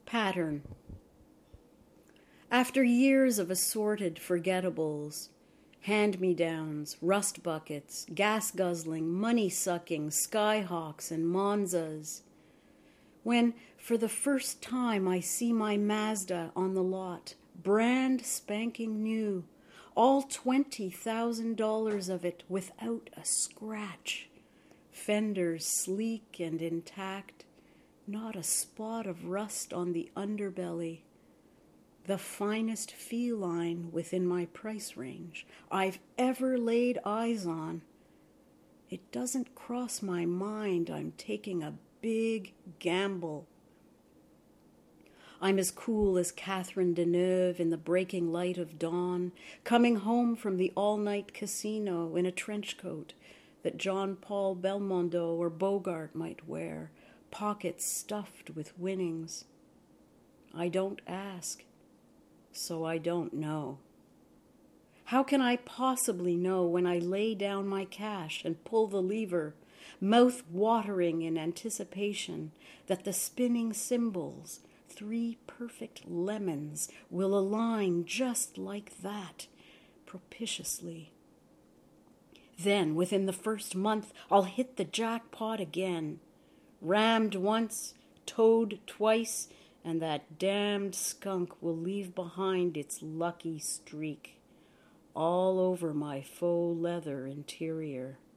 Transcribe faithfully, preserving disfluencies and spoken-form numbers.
Pattern. After years of assorted forgettables, hand-me-downs, rust buckets, gas-guzzling, money-sucking, skyhawks, and Monzas, when for the first time I see my Mazda on the lot, brand spanking new, all twenty thousand dollars of it without a scratch, fenders sleek and intact, not a spot of rust on the underbelly, the finest feline within my price range I've ever laid eyes on. It doesn't cross my mind I'm taking a big gamble. I'm as cool as Catherine Deneuve in the breaking light of dawn, coming home from the all-night casino in a trench coat that John Paul Belmondo or Bogart might wear, pockets stuffed with winnings. I don't ask, so I don't know. How can I possibly know when I lay down my cash and pull the lever, mouth watering in anticipation that the spinning cymbals, three perfect lemons, will align just like that, propitiously? Then, within the first month, I'll hit the jackpot again. Rammed once, towed twice, and that damned skunk will leave behind its lucky streak all over my faux leather interior.